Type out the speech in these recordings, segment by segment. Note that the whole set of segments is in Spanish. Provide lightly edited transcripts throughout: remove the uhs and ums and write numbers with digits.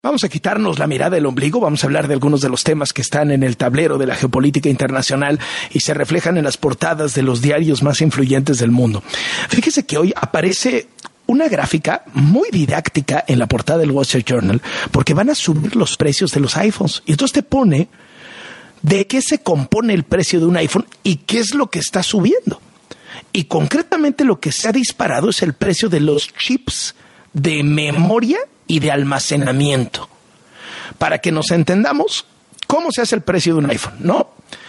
Vamos a quitarnos la mirada del ombligo, vamos a hablar de algunos de los temas que están en el tablero de la geopolítica internacional y se reflejan en las portadas de los diarios más influyentes del mundo. Fíjese que hoy aparece una gráfica muy didáctica en la portada del Wall Street Journal porque van a subir los precios de los iPhones. Y entonces te pone de qué se compone el precio de un iPhone y qué es lo que está subiendo. Y concretamente lo que se ha disparado es el precio de los chips de memoria y de almacenamiento. Para que nos entendamos, ¿cómo se hace el precio de un iPhone? ¿No?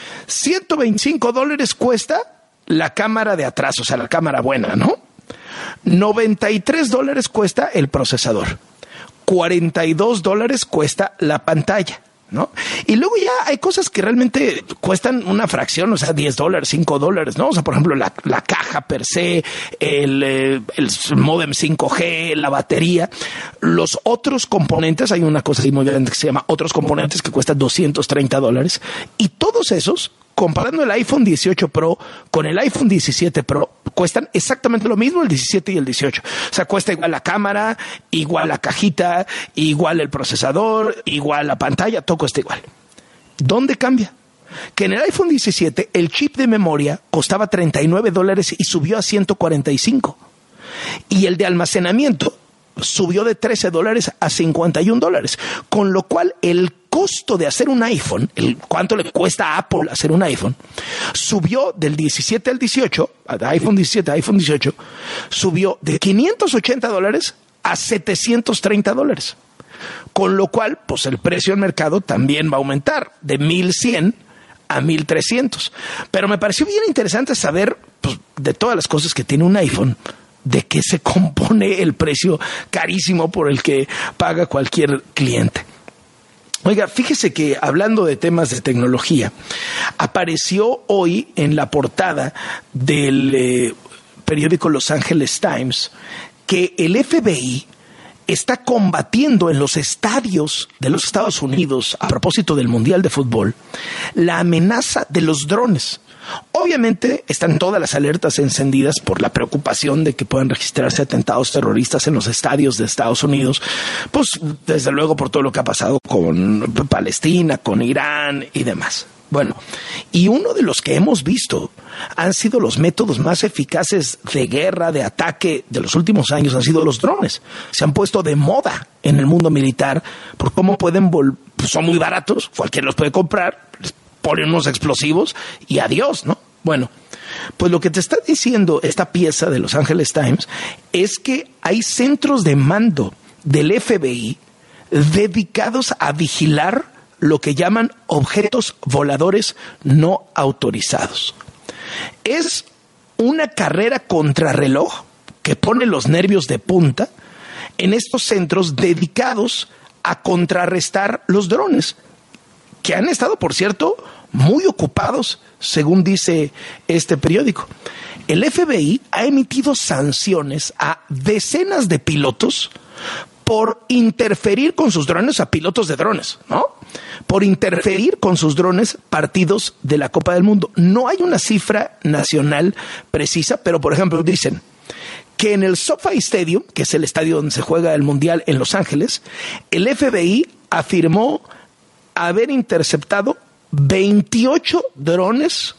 $125 cuesta la cámara de atrás, o sea, la cámara buena, ¿no? $93 cuesta el procesador. $42 cuesta la pantalla, ¿no? Y luego ya hay cosas que realmente cuestan una fracción, o sea, $10, $5, ¿no? O sea, por ejemplo, la caja per se, el módem 5G, la batería. Los otros componentes, hay una cosa así muy grande que se llama otros componentes que cuestan $230. Y todos esos, comparando el iPhone 18 Pro con el iPhone 17 Pro, cuestan exactamente lo mismo el 17 y el 18. O sea, cuesta igual la cámara, igual la cajita, igual el procesador, igual la pantalla, todo cuesta igual. ¿Dónde cambia? Que en el iPhone 17 el chip de memoria costaba $39 y subió a $145. Y el de almacenamiento subió de $13 a $51, con lo cual el costo de hacer un iPhone, cuánto le cuesta a Apple hacer un iPhone, subió del 17 al 18, de iPhone 17 a iPhone 18, subió de $580 a $730, con lo cual, pues el precio del mercado también va a aumentar de 1,100 a 1,300. Pero me pareció bien interesante saber, pues, de todas las cosas que tiene un iPhone, de qué se compone el precio carísimo por el que paga cualquier cliente. Oiga, fíjese que hablando de temas de tecnología, apareció hoy en la portada del periódico Los Angeles Times que el FBI está combatiendo en los estadios de los Estados Unidos, a propósito del Mundial de Fútbol, la amenaza de los drones. Obviamente están todas las alertas encendidas por la preocupación de que puedan registrarse atentados terroristas en los estadios de Estados Unidos, pues desde luego por todo lo que ha pasado con Palestina, con Irán y demás. Bueno, y uno de los que hemos visto han sido los métodos más eficaces de guerra, de ataque de los últimos años, han sido los drones. Se han puesto de moda en el mundo militar por cómo pueden pues son muy baratos, cualquiera los puede comprar, ponen unos explosivos y adiós, ¿no? Bueno, pues lo que te está diciendo esta pieza de Los Angeles Times es que hay centros de mando del FBI dedicados a vigilar lo que llaman objetos voladores no autorizados. Es una carrera contrarreloj que pone los nervios de punta en estos centros dedicados a contrarrestar los drones, que han estado, por cierto, muy ocupados, según dice este periódico. El FBI ha emitido sanciones a decenas de pilotos por interferir con sus drones, a pilotos de drones, ¿no? Por interferir con sus drones partidos de la Copa del Mundo. No hay una cifra nacional precisa, pero por ejemplo dicen que en el SoFi Stadium, que es el estadio donde se juega el Mundial en Los Ángeles, el FBI afirmó haber interceptado 28 drones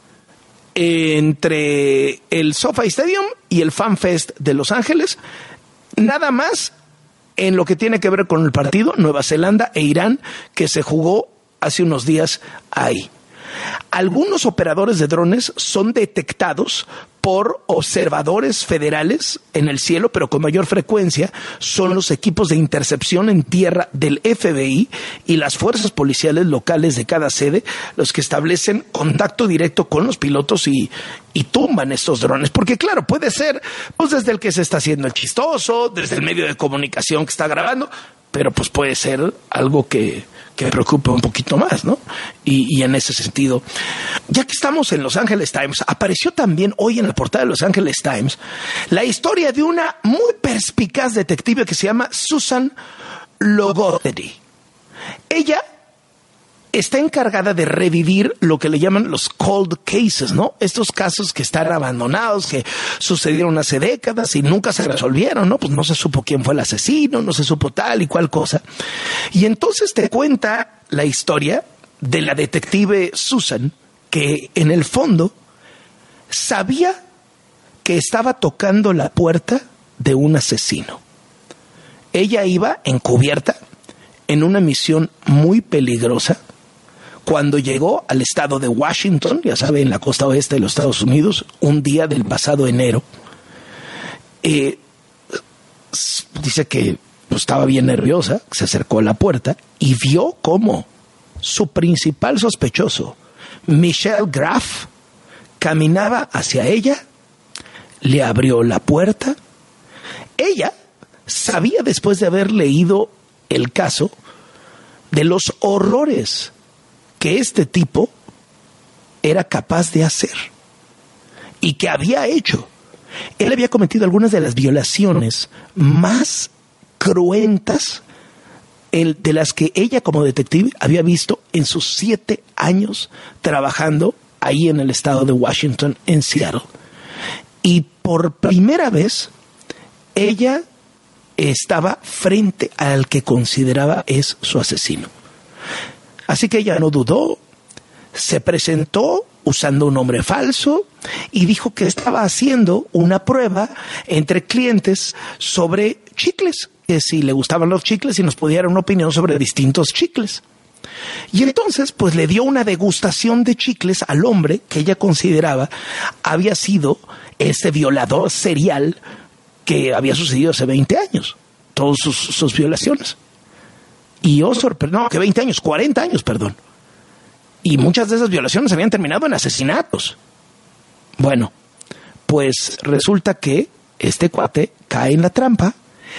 entre el SoFi Stadium y el Fan Fest de Los Ángeles, nada más en lo que tiene que ver con el partido Nueva Zelanda e Irán que se jugó hace unos días ahí. Algunos operadores de drones son detectados por observadores federales en el cielo, pero con mayor frecuencia son los equipos de intercepción en tierra del FBI y las fuerzas policiales locales de cada sede los que establecen contacto directo con los pilotos y tumban estos drones. Porque claro, puede ser pues desde el que se está haciendo el chistoso, desde el medio de comunicación que está grabando, pero pues puede ser algo que preocupa un poquito más, ¿no? Y en ese sentido, ya que estamos en Los Angeles Times, apareció también hoy en la portada de Los Angeles Times la historia de una muy perspicaz detective que se llama Susan Logothery. Ella está encargada de revivir lo que le llaman los cold cases, ¿no? Estos casos que están abandonados, que sucedieron hace décadas y nunca se resolvieron, ¿no? Pues no se supo quién fue el asesino, no se supo tal y cual cosa. Y entonces te cuenta la historia de la detective Susan, que en el fondo sabía que estaba tocando la puerta de un asesino. Ella iba encubierta en una misión muy peligrosa. Cuando llegó al estado de Washington, ya sabe, en la costa oeste de los Estados Unidos, un día del pasado enero, dice que pues, estaba bien nerviosa, se acercó a la puerta y vio cómo su principal sospechoso, Michelle Graff, caminaba hacia ella, le abrió la puerta. Ella sabía, después de haber leído el caso, de los horrores que este tipo era capaz de hacer y que había hecho. Él había cometido algunas de las violaciones más cruentas de las que ella como detective había visto en sus 7 años trabajando ahí en el estado de Washington, en Seattle. Y por primera vez ella estaba frente al que consideraba es su asesino. Así que ella no dudó, se presentó usando un nombre falso y dijo que estaba haciendo una prueba entre clientes sobre chicles, que si le gustaban los chicles y nos podía dar una opinión sobre distintos chicles. Y entonces pues le dio una degustación de chicles al hombre que ella consideraba había sido ese violador serial que había sucedido hace 20 años, todas sus violaciones. Y oh, no, que 20 años, 40 años, perdón. Y muchas de esas violaciones habían terminado en asesinatos. Bueno, pues resulta que este cuate cae en la trampa,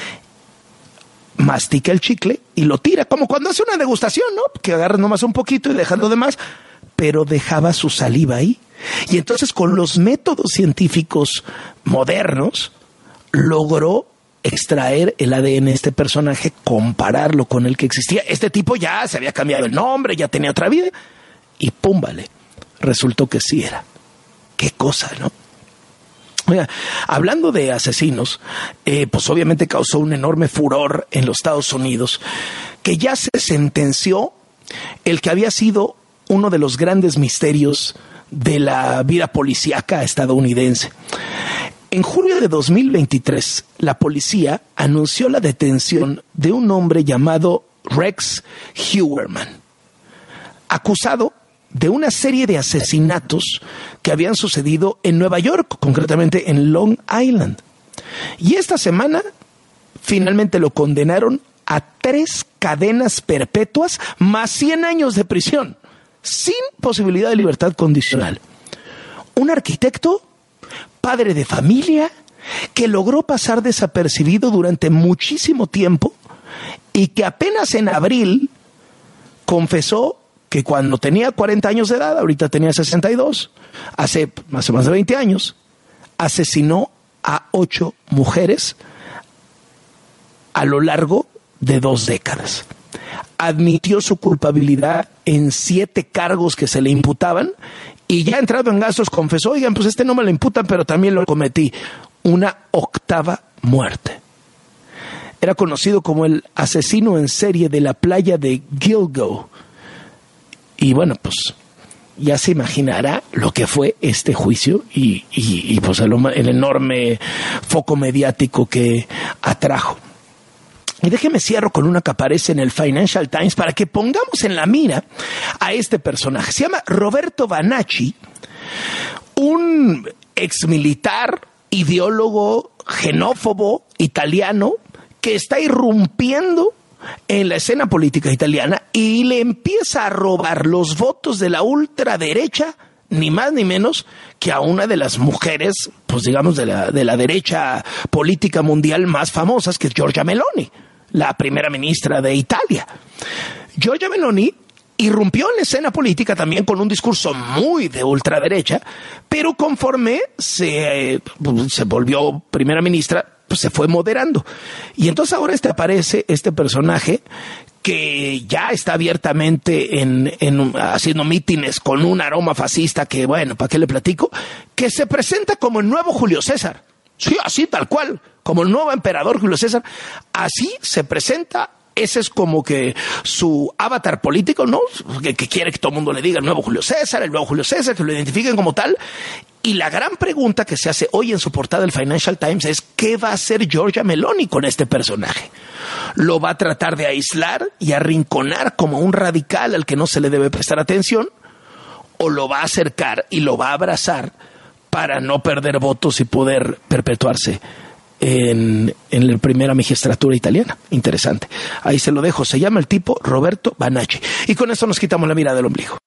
mastica el chicle y lo tira, como cuando hace una degustación, ¿no? Que agarra nomás un poquito y deja lo demás, pero dejaba su saliva ahí. Y entonces con los métodos científicos modernos logró extraer el ADN de este personaje, compararlo con el que existía. Este tipo ya se había cambiado el nombre, ya tenía otra vida, y pum, vale, resultó que sí era. Qué cosa, ¿no? Oiga, hablando de asesinos, pues obviamente causó un enorme furor en los Estados Unidos, que ya se sentenció el que había sido uno de los grandes misterios de la vida policíaca estadounidense. En julio de 2023, la policía anunció la detención de un hombre llamado Rex Heuermann, acusado de una serie de asesinatos que habían sucedido en Nueva York, concretamente en Long Island. Y esta semana finalmente lo condenaron a 3 cadenas perpetuas más 100 años de prisión, sin posibilidad de libertad condicional. Un arquitecto, padre de familia, que logró pasar desapercibido durante muchísimo tiempo y que apenas en abril confesó que cuando tenía 40 años de edad, ahorita tenía 62, hace más de 20 años, asesinó a 8 mujeres a lo largo de 2 décadas. Admitió su culpabilidad en 7 cargos que se le imputaban y ya entrado en gastos confesó, oigan, pues no me lo imputan, pero también lo cometí. Una 8ª muerte. Era conocido como el asesino en serie de la playa de Gilgo. Y bueno, pues ya se imaginará lo que fue este juicio y pues el enorme foco mediático que atrajo. Y déjeme cierro con una que aparece en el Financial Times para que pongamos en la mira a este personaje. Se llama Roberto Banacci, un exmilitar, ideólogo, xenófobo italiano que está irrumpiendo en la escena política italiana y le empieza a robar los votos de la ultraderecha, ni más ni menos que a una de las mujeres, pues digamos, de la derecha política mundial más famosas, que es Giorgia Meloni, la primera ministra de Italia. Giorgia Meloni irrumpió en la escena política también con un discurso muy de ultraderecha, pero conforme se volvió primera ministra, pues se fue moderando. Y entonces ahora aparece este personaje que ya está abiertamente haciendo mítines con un aroma fascista que, bueno, ¿para qué le platico? Que se presenta como el nuevo Julio César. Sí, así tal cual, como el nuevo emperador Julio César. Así se presenta. Ese es como que su avatar político, ¿no? Que quiere que todo el mundo le diga el nuevo Julio César, que lo identifiquen como tal. Y la gran pregunta que se hace hoy en su portada del Financial Times es ¿qué va a hacer Giorgia Meloni con este personaje? ¿Lo va a tratar de aislar y arrinconar como un radical al que no se le debe prestar atención? ¿O lo va a acercar y lo va a abrazar para no perder votos y poder perpetuarse en la primera magistratura italiana? Interesante. Ahí se lo dejo. Se llama el tipo Roberto Banacci. Y con eso nos quitamos la mirada del ombligo.